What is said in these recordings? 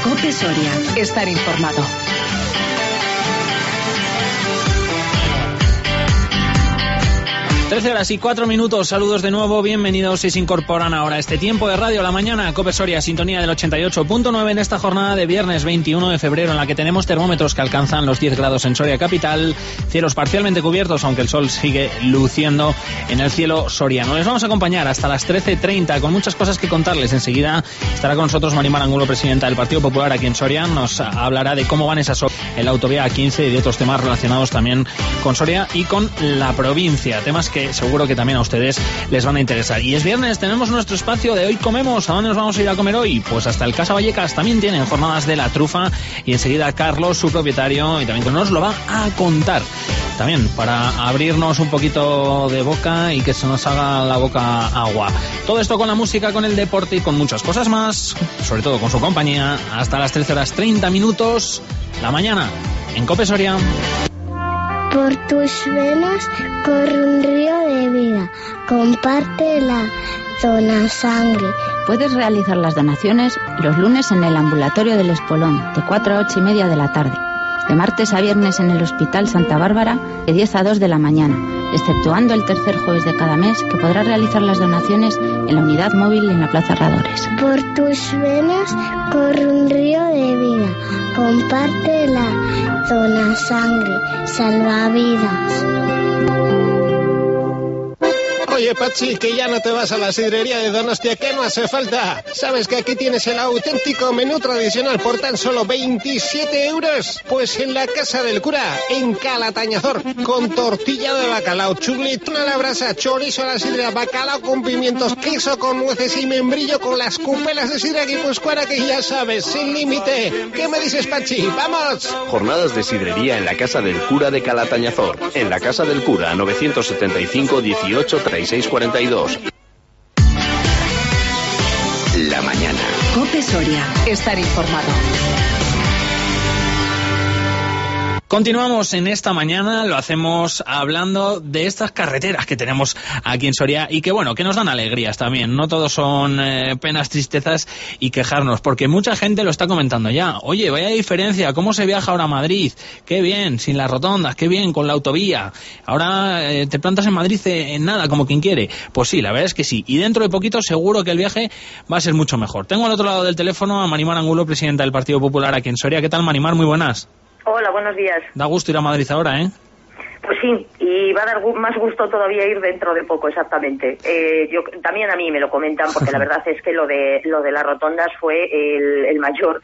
COPE Soria. Estar informado. Horas y 4 minutos, saludos de nuevo, bienvenidos si se incorporan ahora a este tiempo de Radio La Mañana, COPE Soria, sintonía del 88.9 en esta jornada de viernes 21 de febrero, en la que tenemos termómetros que alcanzan los 10 grados en Soria capital, cielos parcialmente cubiertos, aunque el sol sigue luciendo en el cielo soriano. Les vamos a acompañar hasta las 13:30 con muchas cosas que contarles. Enseguida estará con nosotros Marimar Angulo, presidenta del Partido Popular aquí en Soria, nos hablará de cómo van esas obras en la autovía A15 y de otros temas relacionados también con Soria y con la provincia, temas que seguro que también a ustedes les van a interesar. Y es viernes, tenemos nuestro espacio de Hoy Comemos. ¿A dónde nos vamos a ir a comer hoy? Pues hasta el Casa Vallecas. También tienen jornadas de la trufa y enseguida Carlos, su propietario, y también nos lo va a contar. También para abrirnos un poquito de boca y que se nos haga la boca agua. Todo esto con la música, con el deporte y con muchas cosas más, sobre todo con su compañía, hasta las 13:30, la mañana, en COPE Soria. Por tus venas corre un río de vida. Comparte la dona sangre. Puedes realizar las donaciones los lunes en el ambulatorio del Espolón, de 4 a 8:30 de la tarde. De martes a viernes en el Hospital Santa Bárbara, de 10 a 2 de la mañana, exceptuando el tercer jueves de cada mes, que podrás realizar las donaciones en la unidad móvil en la Plaza Herradores. Por tus venas corre un río de vida. Comparte la dona sangre. Salva vidas. Oye, Pachi, que ya no te vas a la sidrería de Donostia, que no hace falta. ¿Sabes que aquí tienes el auténtico menú tradicional por tan solo 27 euros? Pues en la Casa del Cura, en Calatañazor, con tortilla de bacalao, chuletón a la brasa, chorizo a la sidra, bacalao con pimientos, queso con nueces y membrillo con las cupelas de sidra guipuzcoana, que ya sabes, sin límite. ¿Qué me dices, Pachi? ¡Vamos! Jornadas de sidrería en la Casa del Cura de Calatañazor. En la Casa del Cura, 975 18 3642. La mañana. COPE Soria. Estar informado. Continuamos en esta mañana, lo hacemos hablando de estas carreteras que tenemos aquí en Soria y que bueno, que nos dan alegrías también, no todos son penas, tristezas y quejarnos, porque mucha gente lo está comentando ya. Oye, vaya diferencia, ¿cómo se viaja ahora a Madrid? Qué bien, sin las rotondas, qué bien con la autovía. Ahora te plantas en Madrid en nada, como quien quiere. Pues sí, la verdad es que sí, y dentro de poquito seguro que el viaje va a ser mucho mejor. Tengo al otro lado del teléfono a Marimar Angulo, presidenta del Partido Popular aquí en Soria. ¿Qué tal, Marimar? Muy buenas. Hola, buenos días. Da gusto ir a Madrid ahora, ¿eh? Pues sí, y va a dar más gusto todavía ir dentro de poco, exactamente. También a mí me lo comentan, porque la verdad es que lo de las rotondas fue el mayor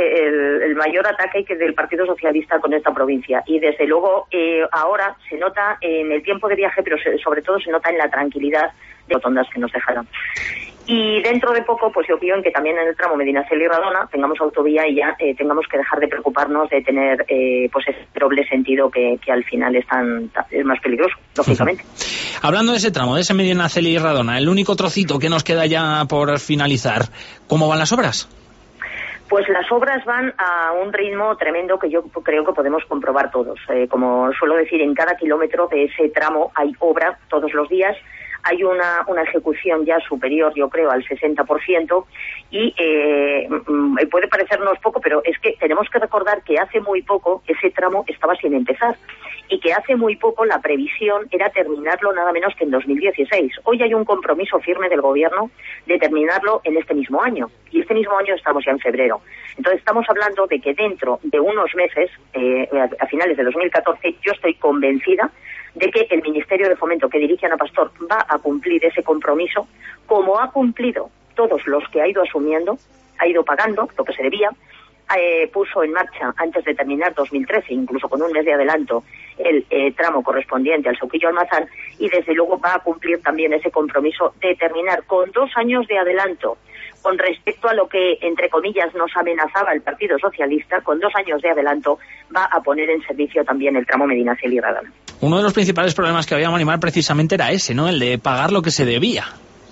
ataque del Partido Socialista con esta provincia. Y desde luego ahora se nota en el tiempo de viaje, pero sobre todo se nota en la tranquilidad de rotondas que nos dejaron. Y dentro de poco, pues yo pienso que también en el tramo Medinaceli-Radona tengamos autovía y ya tengamos que dejar de preocuparnos de tener pues ese doble sentido que al final es más peligroso, lógicamente. Hablando de ese tramo, de ese Medinaceli-Radona, el único trocito que nos queda ya por finalizar, ¿cómo van las obras? Pues las obras van a un ritmo tremendo que yo creo que podemos comprobar todos. Como suelo decir, en cada kilómetro de ese tramo hay obra todos los días. Hay una ejecución ya superior, yo creo, al 60%, y puede parecernos poco, pero es que tenemos que recordar que hace muy poco ese tramo estaba sin empezar y que hace muy poco la previsión era terminarlo nada menos que en 2016. Hoy hay un compromiso firme del Gobierno de terminarlo en este mismo año, y este mismo año estamos ya en febrero. Entonces estamos hablando de que dentro de unos meses, a finales de 2014, yo estoy convencida de que el Ministerio de Fomento que dirige Ana Pastor va a cumplir ese compromiso, como ha cumplido todos los que ha ido asumiendo, ha ido pagando lo que se debía, puso en marcha antes de terminar 2013, incluso con un mes de adelanto, el tramo correspondiente al Sauquillo-Almazán, y desde luego va a cumplir también ese compromiso de terminar con 2 años de adelanto con respecto a lo que, entre comillas, nos amenazaba el Partido Socialista. Con 2 años de adelanto va a poner en servicio también el tramo Medinaceli-Radona. Uno de los principales problemas que había, Marimar, precisamente era ese, ¿no? El de pagar lo que se debía.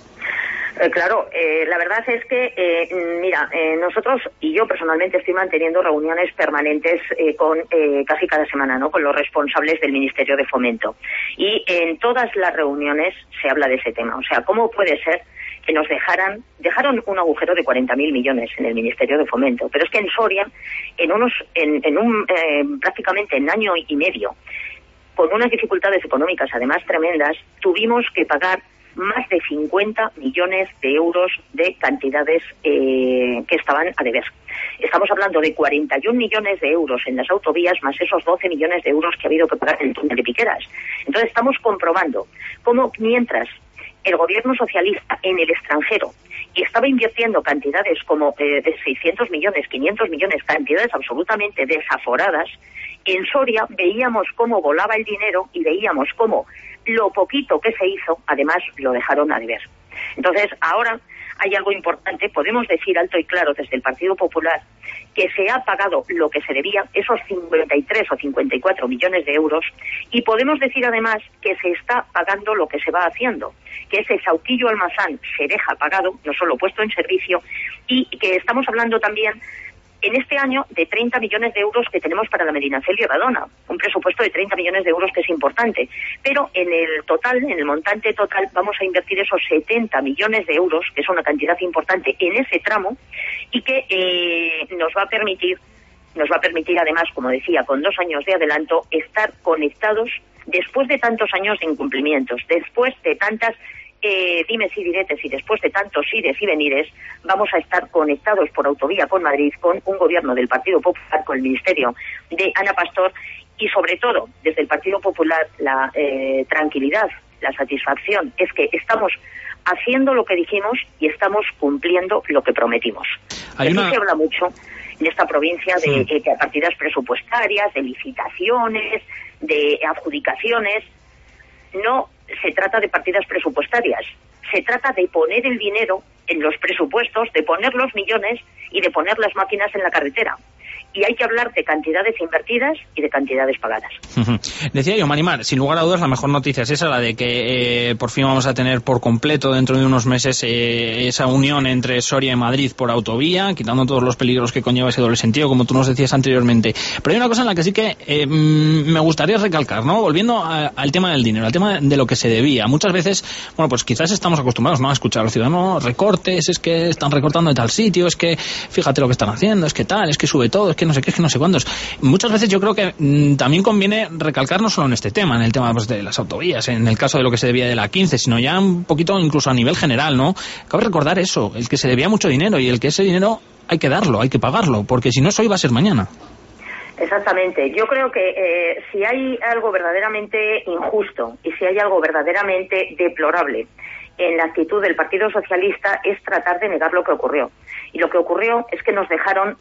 Claro, la verdad es que, nosotros y yo personalmente estoy manteniendo reuniones permanentes con casi cada semana, ¿no?, con los responsables del Ministerio de Fomento. Y en todas las reuniones se habla de ese tema. O sea, ¿cómo puede ser que nos dejaron un agujero de 40.000 millones en el Ministerio de Fomento. Pero es que en Soria, prácticamente en año y medio, con unas dificultades económicas además tremendas, tuvimos que pagar más de 50 millones de euros de cantidades que estaban a deber. Estamos hablando de 41 millones de euros en las autovías, más esos 12 millones de euros que ha habido que pagar en el túnel de Piqueras. Entonces estamos comprobando cómo mientras el gobierno socialista en el extranjero y estaba invirtiendo cantidades como de 600 millones, 500 millones, cantidades absolutamente desaforadas, en Soria veíamos cómo volaba el dinero y veíamos cómo lo poquito que se hizo, además, lo dejaron a deber. Entonces, ahora hay algo importante. Podemos decir alto y claro desde el Partido Popular que se ha pagado lo que se debía, esos 53 o 54 millones de euros, y podemos decir además que se está pagando lo que se va haciendo, que ese Sauquillo-Almazán se deja pagado, no solo puesto en servicio, y que estamos hablando también en este año de 30 millones de euros que tenemos para la Medinaceli y Radona, un presupuesto de 30 millones de euros que es importante, pero en el total, en el montante total, vamos a invertir esos 70 millones de euros, que es una cantidad importante en ese tramo, y que nos va a permitir además, como decía, con 2 años de adelanto, estar conectados después de tantos años de incumplimientos, después de tantas dimes y diretes y después de tantos ires y venires, vamos a estar conectados por autovía con Madrid, con un gobierno del Partido Popular, con el ministerio de Ana Pastor, y sobre todo desde el Partido Popular la tranquilidad, la satisfacción es que estamos haciendo lo que dijimos y estamos cumpliendo lo que prometimos. Aquí se habla mucho en esta provincia de partidas presupuestarias, de licitaciones, de adjudicaciones. No se trata de partidas presupuestarias, se trata de poner el dinero en los presupuestos, de poner los millones y de poner las máquinas en la carretera. Y hay que hablar de cantidades invertidas y de cantidades pagadas. Decía yo, Marimar, sin lugar a dudas la mejor noticia es esa, la de que por fin vamos a tener por completo dentro de unos meses esa unión entre Soria y Madrid por autovía, quitando todos los peligros que conlleva ese doble sentido, como tú nos decías anteriormente. Pero hay una cosa en la que sí que me gustaría recalcar, ¿no? Volviendo al tema del dinero, al tema de lo que se debía. Muchas veces, bueno, pues quizás estamos acostumbrados, ¿no?, a escuchar a los ciudadanos, recortes, es que están recortando de tal sitio, es que fíjate lo que están haciendo, es que tal, es que sube todo, es que no sé qué, es que no sé cuántos. Muchas veces yo creo que también conviene recalcar no solo en este tema, en el tema pues, de las autovías, en el caso de lo que se debía de la 15, sino ya un poquito incluso a nivel general, ¿no? Cabe recordar eso, el que se debía mucho dinero y el que ese dinero hay que darlo, hay que pagarlo, porque si no eso iba a ser mañana. Exactamente. Yo creo que si hay algo verdaderamente injusto y si hay algo verdaderamente deplorable en la actitud del Partido Socialista es tratar de negar lo que ocurrió. Y lo que ocurrió es que nos dejaron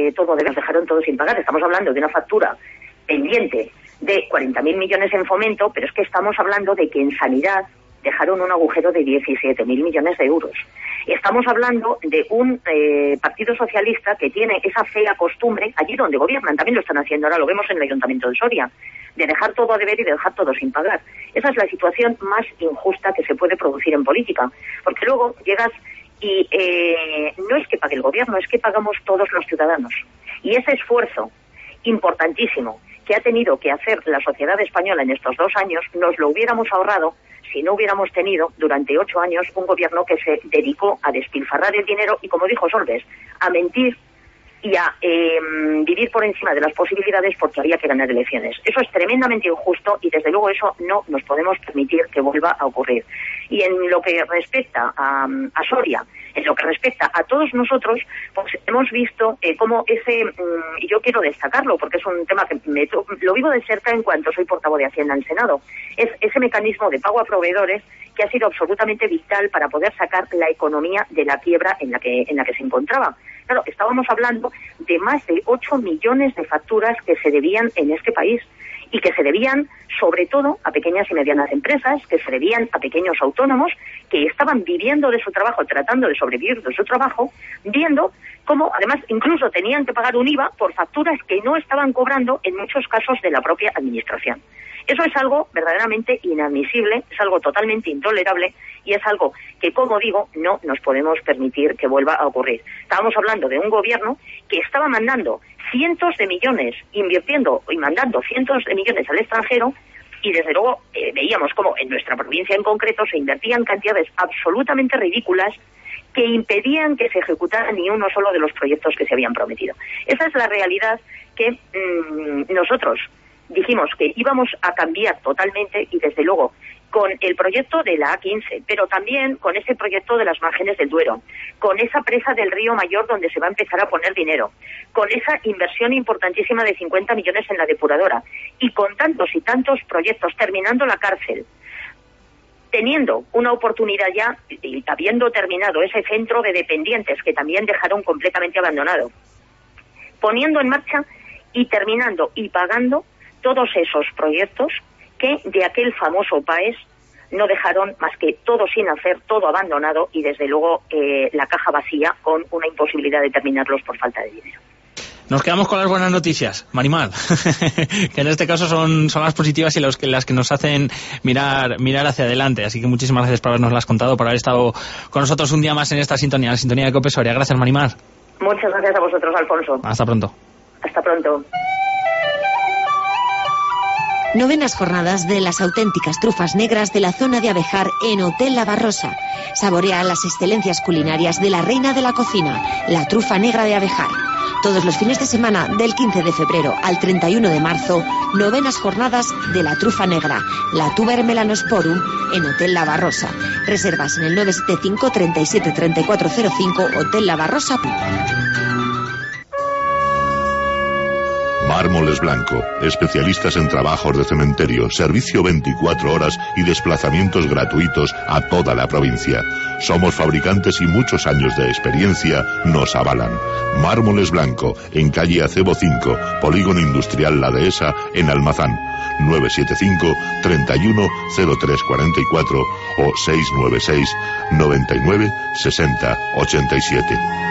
todo sin pagar. Estamos hablando de una factura pendiente de 40.000 millones en Fomento, pero es que estamos hablando de que en Sanidad dejaron un agujero de 17.000 millones de euros. Estamos hablando de un Partido Socialista que tiene esa fea costumbre, allí donde gobiernan, también lo están haciendo, ahora lo vemos en el Ayuntamiento de Soria, de dejar todo a deber y de dejar todo sin pagar. Esa es la situación más injusta que se puede producir en política, porque luego llegas y no es que pague el gobierno, es que pagamos todos los ciudadanos. Y ese esfuerzo importantísimo que ha tenido que hacer la sociedad española en estos 2 años, nos lo hubiéramos ahorrado si no hubiéramos tenido durante 8 años un gobierno que se dedicó a despilfarrar el dinero y, como dijo Solbes, a mentir y a vivir por encima de las posibilidades porque había que ganar elecciones. Eso es tremendamente injusto y desde luego eso no nos podemos permitir que vuelva a ocurrir. Y en lo que respecta a Soria, en lo que respecta a todos nosotros, pues hemos visto cómo y yo quiero destacarlo porque es un tema que lo vivo de cerca en cuanto soy portavoz de Hacienda en el Senado, es ese mecanismo de pago a proveedores que ha sido absolutamente vital para poder sacar la economía de la quiebra en la que se encontraba. Claro, estábamos hablando de más de 8 millones de facturas que se debían en este país y que se debían sobre todo a pequeñas y medianas empresas, que se debían a pequeños autónomos que estaban viviendo de su trabajo, tratando de sobrevivir de su trabajo, viendo cómo además incluso tenían que pagar un IVA por facturas que no estaban cobrando en muchos casos de la propia administración. Eso es algo verdaderamente inadmisible, es algo totalmente intolerable y es algo que, como digo, no nos podemos permitir que vuelva a ocurrir. Estábamos hablando de un gobierno que estaba mandando cientos de millones, invirtiendo y mandando cientos de millones al extranjero y desde luego veíamos cómo en nuestra provincia en concreto se invertían cantidades absolutamente ridículas que impedían que se ejecutaran ni uno solo de los proyectos que se habían prometido. Esa es la realidad que nosotros dijimos que íbamos a cambiar totalmente, y desde luego con el proyecto de la A15, pero también con ese proyecto de las márgenes del Duero, con esa presa del Río Mayor donde se va a empezar a poner dinero, con esa inversión importantísima de 50 millones en la depuradora, y con tantos y tantos proyectos, terminando la cárcel, teniendo una oportunidad ya, y habiendo terminado ese centro de dependientes que también dejaron completamente abandonado, poniendo en marcha y terminando y pagando todos esos proyectos que de aquel famoso PAES no dejaron más que todo sin hacer, todo abandonado, y desde luego la caja vacía, con una imposibilidad de terminarlos por falta de dinero. Nos quedamos con las buenas noticias, Marimar, que en este caso son las positivas y las que nos hacen mirar hacia adelante. Así que muchísimas gracias por habernoslas contado, por haber estado con nosotros un día más en esta sintonía, la sintonía de COPE Soria. Gracias, Marimar. Muchas gracias a vosotros, Alfonso. Hasta pronto. Hasta pronto. Novenas jornadas de las auténticas trufas negras de la zona de Abejar en Hotel La Barrosa. Saborea las excelencias culinarias de la reina de la cocina, la trufa negra de Abejar. Todos los fines de semana, del 15 de febrero al 31 de marzo, novenas jornadas de la trufa negra, la Tuber melanosporum, en Hotel La Barrosa. Reservas en el 975 37 3405, Hotel La Barrosa. Mármoles Blanco, especialistas en trabajos de cementerio, servicio 24 horas y desplazamientos gratuitos a toda la provincia. Somos fabricantes y muchos años de experiencia nos avalan. Mármoles Blanco, en calle Acebo 5, Polígono Industrial La Dehesa, en Almazán. 975 31 03 44 o 696 99 60 87.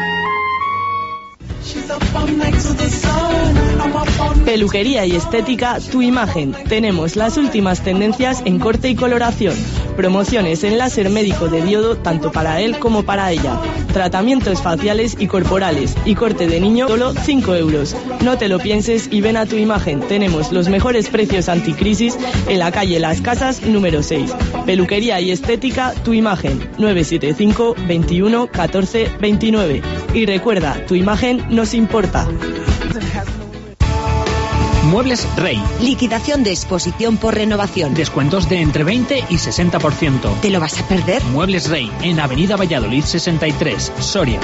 Peluquería y estética Tu Imagen. Tenemos las últimas tendencias en corte y coloración. Promociones en láser médico de diodo tanto para él como para ella. Tratamientos faciales y corporales y corte de niño solo 5 euros. No te lo pienses y ven a Tu Imagen. Tenemos los mejores precios anticrisis en la calle Las Casas número 6. Peluquería y estética Tu Imagen. 975 21 14 29. Y recuerda, Tu Imagen nos importa. Muebles Rey. Liquidación de exposición por renovación. Descuentos de entre 20 y 60%. ¿Te lo vas a perder? Muebles Rey, en Avenida Valladolid 63, Soria.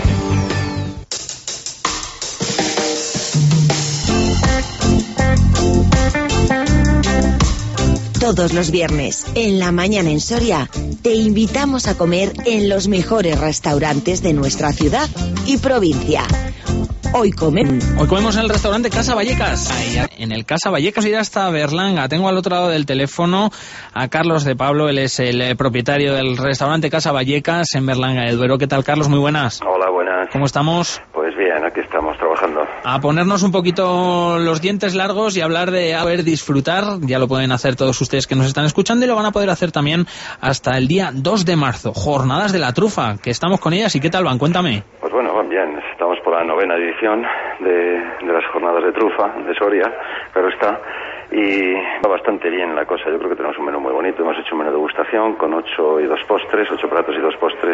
Todos los viernes, en la mañana en Soria, te invitamos a comer en los mejores restaurantes de nuestra ciudad y provincia. Hoy comemos en el restaurante Casa Vallecas. En el Casa Vallecas irá hasta Berlanga. Tengo al otro lado del teléfono a Carlos de Pablo. Él es el propietario del restaurante Casa Vallecas en Berlanga de Duero. ¿Qué tal, Carlos? Muy buenas. Hola, buenas. ¿Cómo estamos? Pues bien, aquí estamos trabajando. A ponernos un poquito los dientes largos y hablar de disfrutar. Ya lo pueden hacer todos ustedes que nos están escuchando, y lo van a poder hacer también hasta el día 2 de marzo. Jornadas de la trufa, que estamos con ellas. ¿Y qué tal van? Cuéntame. Pues bueno, van bien. Estamos por la 9ª edición de las jornadas de trufa de Soria, pero está, y va bastante bien la cosa. Yo creo que tenemos un menú muy bonito. Hemos hecho un menú de degustación con 8 y 2 postres, 8 platos y 2 postres,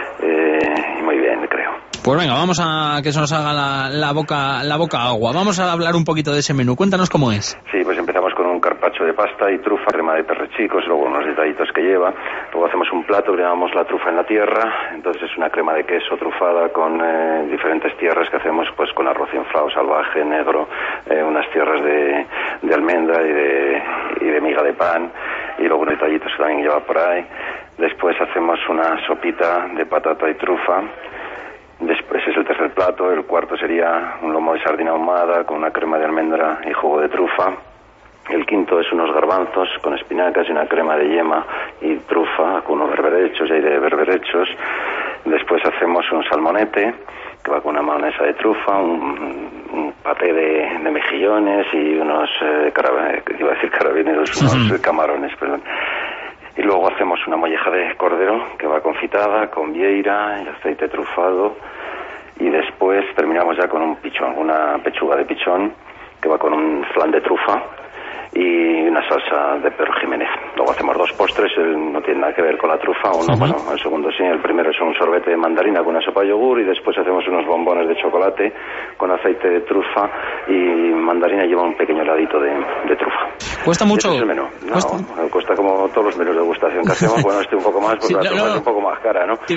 y muy bien, creo. Pues venga, vamos a que se nos haga la boca agua. Vamos a hablar un poquito de ese menú. Cuéntanos cómo es. Sí, pues empezamos con un carpaccio de pasta y trufa, crema de perrechicos, luego unos detallitos que lleva. Luego hacemos un plato que llamamos la trufa en la tierra. Entonces es una crema de queso trufada con diferentes tierras que hacemos pues con arroz inflado, salvaje, negro, unas tierras de almendra y de miga de pan, y luego unos detallitos que también lleva por ahí. Después hacemos una sopita de patata y trufa. Después es el tercer plato. El cuarto sería un lomo de sardina ahumada con una crema de almendra y jugo de trufa. El quinto es unos garbanzos con espinacas y una crema de yema y trufa con unos berberechos y aire de berberechos. Después hacemos un salmonete que va con una mayonesa de trufa, un paté de mejillones y unos carabineros, unos camarones, perdón. Y luego hacemos una molleja de cordero que va confitada con vieira y aceite trufado. Y después terminamos ya con un pichón, una pechuga de pichón que va con un flan de trufa y una salsa de Pedro Jiménez. Luego hacemos 2 postres, no tiene nada que ver con la trufa, bueno, el segundo sí, el primero es un sorbete de mandarina con una sopa de yogur, y después hacemos unos bombones de chocolate con aceite de trufa y mandarina, lleva un pequeño heladito de trufa. ¿Cuesta mucho? Este es el menú. No, cuesta como todos los menús de degustación que hacemos. Bueno, un poco más porque la trufa es un poco más cara, ¿no?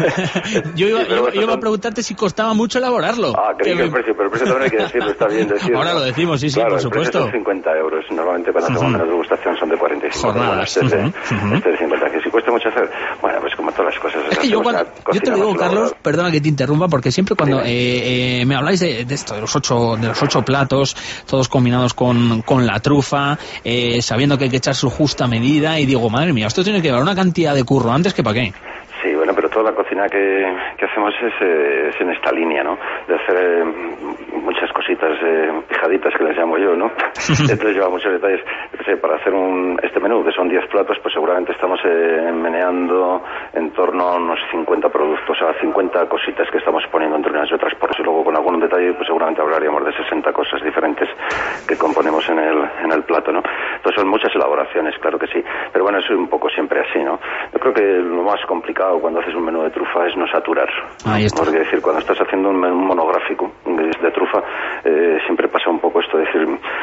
Yo iba a preguntarte si costaba mucho elaborarlo. Creí que el precio, pero el precio también hay que decirlo, está bien decirlo. Ahora lo decimos, sí, claro, por supuesto. Son 50 euros. Normalmente cuando hacemos menús de degustación son de 45. Jornadas. Este de 50. Que si cuesta mucho hacer, bueno, pues como todas las cosas. Es que yo te digo, Carlos, perdona que te interrumpa, porque siempre cuando me habláis de esto, de los 8 platos, todos combinados con la trufa, sabiendo que hay que echar su justa medida, y digo, madre mía, esto tiene que llevar una cantidad de curro antes que para qué. Sí, bueno, pero toda la cocina que hacemos es en esta línea, ¿no? De hacer muchas cositas pijaditas, que les llamo yo, ¿no? Entonces lleva muchos detalles. Para hacer este menú, que son 10 platos, pues seguramente estamos meneando en torno a unos 50 productos, o sea, 50 cositas que estamos poniendo entre unas y otras, por si luego con algún detalle, pues seguramente hablaríamos de 60 cosas diferentes que componemos en el plato, ¿no? Entonces son muchas elaboraciones, claro que sí. Pero bueno, eso es un poco siempre así, ¿no? Yo creo que lo más complicado cuando haces un menú de trufa es no saturar. Ahí está. Porque decir, cuando estás haciendo un menú monográfico de trufa, siempre pasa un poco esto, decir,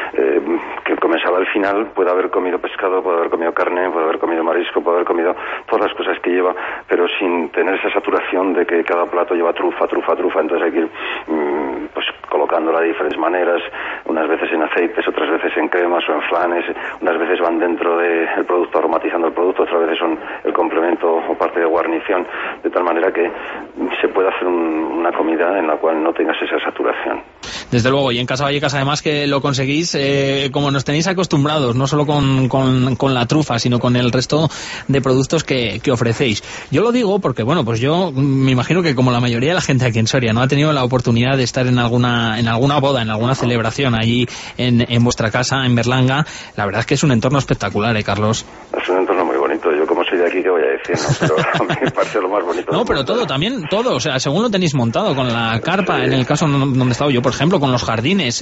que el comensal al final puede haber comido pescado, puede haber comido carne, puede haber comido marisco, puede haber comido todas las cosas que lleva, pero sin tener esa saturación de que cada plato lleva trufa. Entonces hay que ir pues colocándola de diferentes maneras, unas veces en aceites, otras veces en cremas o en flanes, unas veces van dentro del producto aromatizando el producto, otras veces son el complemento o parte de guarnición, de tal manera que se puede hacer una comida en la cual no tengas esa saturación. Desde luego, y en Casa Vallecas además que lo conseguís como nos tenéis acostumbrados, no solo con la trufa, sino con el resto de productos que ofrecéis. Yo lo digo porque, bueno, pues yo me imagino que como la mayoría de la gente aquí en Soria no ha tenido la oportunidad de estar en alguna boda, en alguna celebración allí en vuestra casa, en Berlanga, la verdad es que es un entorno espectacular, Carlos. Es un entorno muy bonito. Yo como soy de aquí, ¿qué voy a decir? ¿No? Pero a mí me parece lo más bonito. No, pero todo, o sea, según lo tenéis montado, con la carpa, en el caso donde he estado yo, por ejemplo, con los jardines,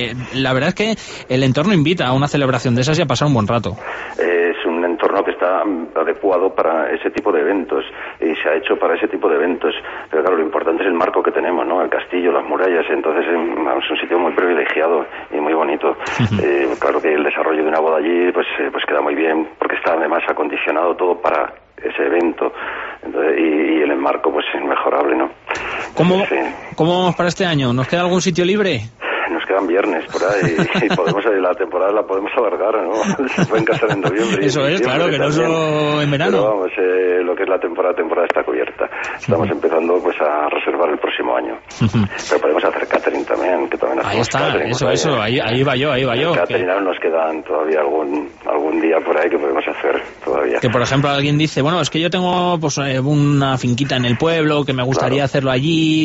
la verdad es que el entorno invita a una celebración de esas y a pasar un buen rato. Es un entorno que está adecuado para ese tipo de eventos y se ha hecho para ese tipo de eventos, pero claro, lo importante es el marco que tenemos, ¿no? El castillo, las murallas, entonces es un sitio muy privilegiado y muy bonito. Claro que el desarrollo de una boda allí pues queda muy bien, porque está además acondicionado todo para ese evento. Entonces, y el enmarco pues es inmejorable, ¿no? ¿Cómo vamos para este año? ¿Nos queda algún sitio libre? Nos quedan viernes por ahí y podemos, la temporada la podemos alargar, ¿no? Se pueden casar en noviembre. Eso es, claro, que no solo en verano. Pero vamos, lo que es la temporada está cubierta. Estamos empezando pues a reservar el próximo año. Pero podemos hacer catering también, que también hacemos. Ahí está, eso, ahí va yo. Catering aún nos quedan todavía algún día por ahí que podemos hacer todavía. Que por ejemplo alguien dice, bueno, es que yo tengo pues una finquita en el pueblo, que me gustaría hacerlo allí,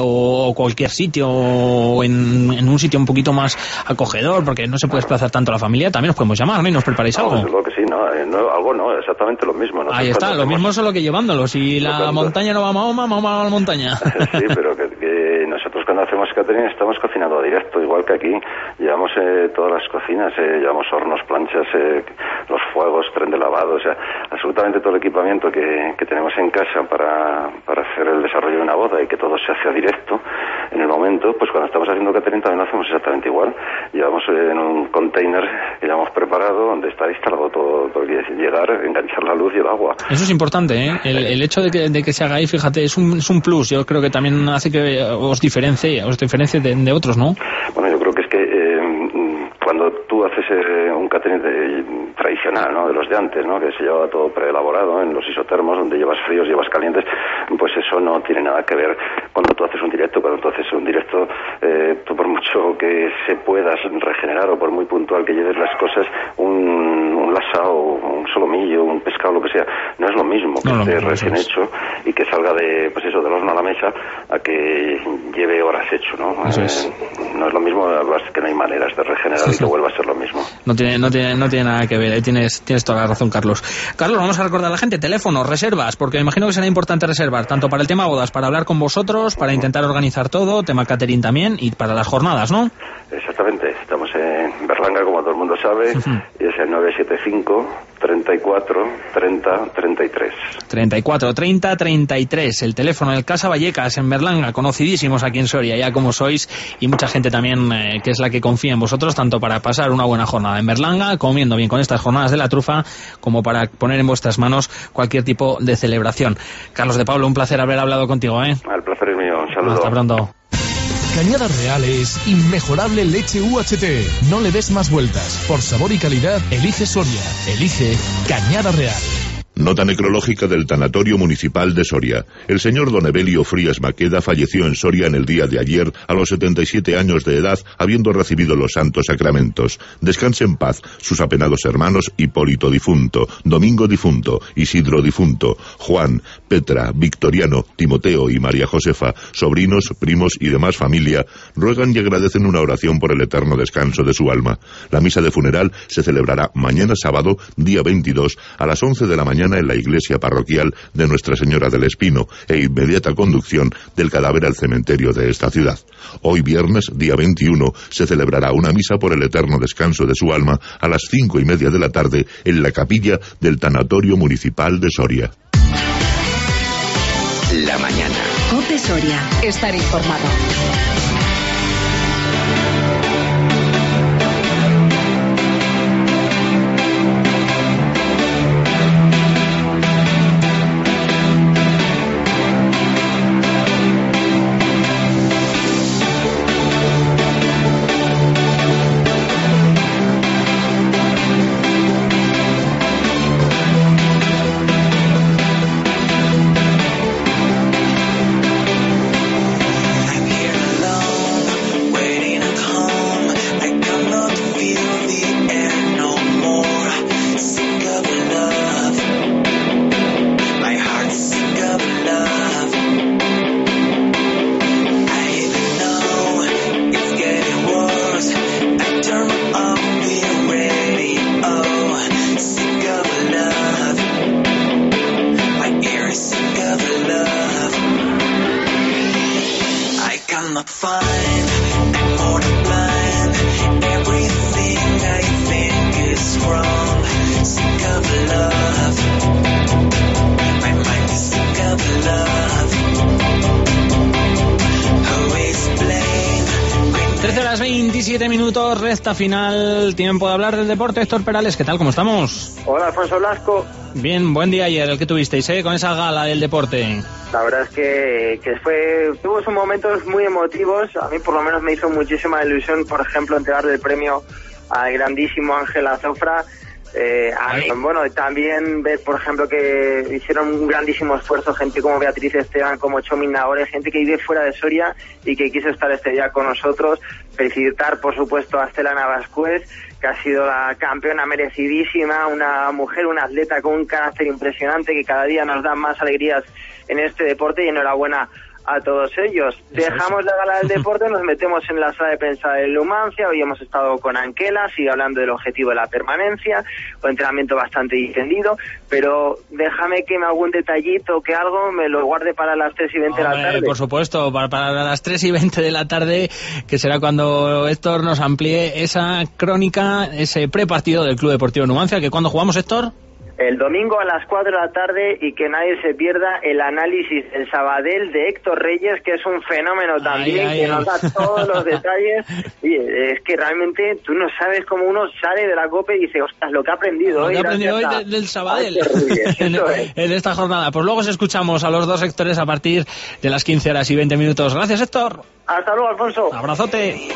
o cualquier sitio, o en un sitio un poquito más acogedor, porque no se puede desplazar tanto la familia, también os podemos llamar, ¿no? Y nos preparáis algo. Desde luego que sí, algo no, exactamente lo mismo. Ahí está, lo mismo solo que llevándolo. Si la montaña no va a Mahoma, Mahoma va a la montaña. Sí, pero que nosotros cuando hacemos catering estamos cocinando a directo, igual que aquí. Llevamos todas las cocinas, llevamos hornos, planchas, los fuegos, tren de lavado, o sea, absolutamente todo el equipamiento que tenemos en casa para hacer el desarrollo de una boda y que todo se hace a directo en el momento, pues cuando estamos haciendo catering también lo hacemos exactamente igual. Llevamos en un container que ya hemos preparado, donde está instalado todo lo que es llegar, enganchar la luz y el agua. Eso es importante, ¿eh? El hecho de que se haga ahí, fíjate, es un plus. Yo creo que también hace que os diferencie de otros, ¿no? Bueno, yo creo que es que cuando tú haces un catering tradicional, ¿no? De los de antes, ¿no? Que se lleva todo preelaborado en los isotermos, donde llevas fríos, llevas calientes, pues eso no tiene nada que ver cuando tú haces un directo. Cuando tú haces un directo, tú por mucho que se puedas regenerar o por muy puntual que lleves las cosas, un lasao, un solomillo, un pescado, lo que sea, no es lo mismo que esté recién hecho y que salga del horno a la mesa a que lleve horas hecho, ¿no? No es lo mismo, que no hay maneras de regenerar y que vuelva a ser lo mismo. No tiene nada que ver, ahí tienes toda la razón, Carlos. Carlos, vamos a recordar a la gente, teléfonos, reservas, porque me imagino que será importante reservar, tanto para el tema bodas, para hablar con vosotros, para intentar organizar todo, tema catering también, y para las jornadas, ¿no? Exactamente. exactamente. Estamos en Berlanga, como todo el mundo sabe, y es el 975 34 30 33. 34 30 33, el teléfono del Casa Vallecas en Berlanga, conocidísimos aquí en Soria, ya como sois, y mucha gente también que es la que confía en vosotros, tanto para pasar una buena jornada en Berlanga, comiendo bien con estas jornadas de la trufa, como para poner en vuestras manos cualquier tipo de celebración. Carlos de Pablo, un placer haber hablado contigo, ¿eh? El placer es mío, un saludo. Hasta pronto. Cañada Real es inmejorable leche UHT. No le des más vueltas. Por sabor y calidad, elige Soria. Elige Cañada Real. Nota necrológica del Tanatorio Municipal de Soria. El señor don Evelio Frías Maqueda falleció en Soria en el día de ayer a los 77 años de edad, habiendo recibido los santos sacramentos. Descanse en paz sus apenados hermanos Hipólito difunto, Domingo difunto, Isidro difunto, Juan, Petra, Victoriano, Timoteo y María Josefa, sobrinos, primos y demás familia, ruegan y agradecen una oración por el eterno descanso de su alma. La misa de funeral se celebrará mañana sábado, día 22, a las 11 de la mañana en la iglesia parroquial de Nuestra Señora del Espino e inmediata conducción del cadáver al cementerio de esta ciudad. Hoy viernes, día 21, se celebrará una misa por el eterno descanso de su alma a las 5:30 de la tarde en la capilla del Tanatorio Municipal de Soria. La mañana. COPE Soria. Estar informado. Minutos, recta final, tiempo de hablar del deporte. Héctor Perales, ¿qué tal? ¿Cómo estamos? Hola, Alfonso Blasco. Bien, buen día ayer el que tuvisteis, con esa gala del deporte. La verdad es que tuvo sus momentos muy emotivos. A mí por lo menos me hizo muchísima ilusión, por ejemplo, entregarle el premio al grandísimo Ángel Azofra. Bueno, también ver, por ejemplo, que hicieron un grandísimo esfuerzo gente como Beatriz Esteban, como Chomin Nagore, gente que vive fuera de Soria y que quiso estar este día con nosotros. Felicitar, por supuesto, a Estela Navascuez, que ha sido la campeona merecidísima, una mujer, una atleta con un carácter impresionante que cada día nos da más alegrías en este deporte, y enhorabuena a todos ellos. Dejamos la gala del deporte, nos metemos en la sala de prensa del Numancia. Hoy hemos estado con Anquela, sigue hablando del objetivo de la permanencia, un entrenamiento bastante distendido, pero déjame que me algún detallito, que algo me lo guarde para las 3:20 de la tarde. Por supuesto, para las 3:20 de la tarde, que será cuando Héctor nos amplíe esa crónica, ese prepartido del Club Deportivo Numancia. ¿Que cuándo jugamos, Héctor? El domingo a las 4 de la tarde, y que nadie se pierda el análisis del Sabadell de Héctor Reyes, que es un fenómeno también, que nos da todos los detalles. Y es que realmente tú no sabes cómo uno sale de la COPE y dice, ostras, lo que ha aprendido hoy. Del Sabadell en esta jornada. Pues luego os escuchamos a los dos Héctores a partir de las 15:20. Gracias, Héctor. Hasta luego, Alfonso. Abrazote.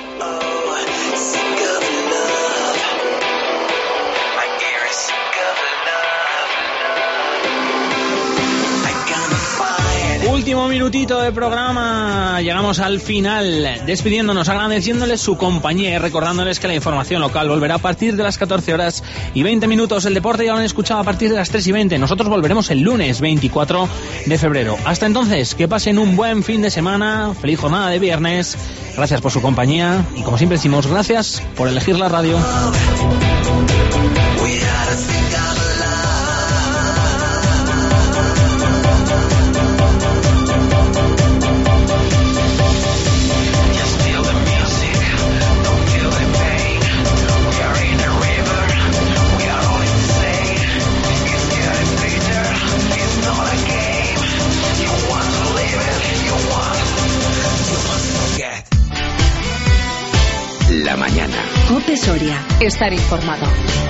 Último minutito de programa, llegamos al final, despidiéndonos, agradeciéndoles su compañía y recordándoles que la información local volverá a partir de las 14:20. El deporte ya lo han escuchado a partir de las 3:20. Nosotros volveremos el lunes 24 de febrero. Hasta entonces, que pasen un buen fin de semana, feliz jornada de viernes, gracias por su compañía y, como siempre decimos, gracias por elegir la radio. la mañana. COPE Soria. Estar informado.